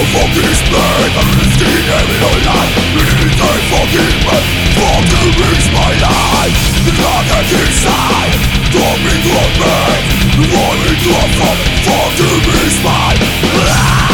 fucking spade, I'm risking every life. It ain't fucking bad. Fuck to risk my life. The target inside, drop me to a bed. Roll me to a fuck to risk my life.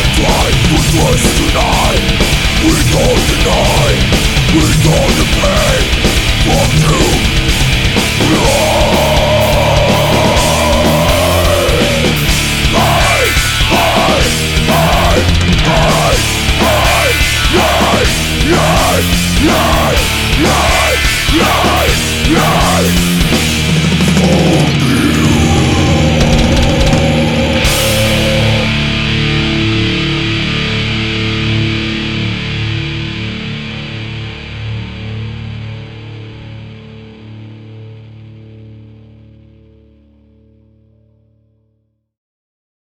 We don't deny, we don't depend.